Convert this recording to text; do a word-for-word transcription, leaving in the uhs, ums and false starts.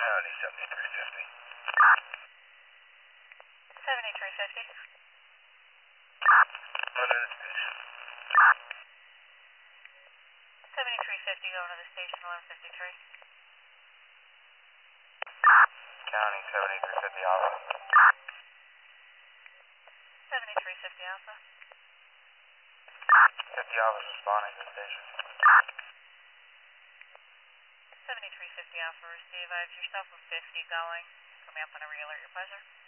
County seventy-three fifty. seventy-three fifty. Under the station. seventy-three fifty going to the station, eleven fifty-three. County seventy-three fifty Alpha. seventy-three fifty Alpha. fifty Alpha's responding to the station. seventy-three fifty Alpha, receive. I have yourself a fifty going. Coming up on a re-alert, your pleasure.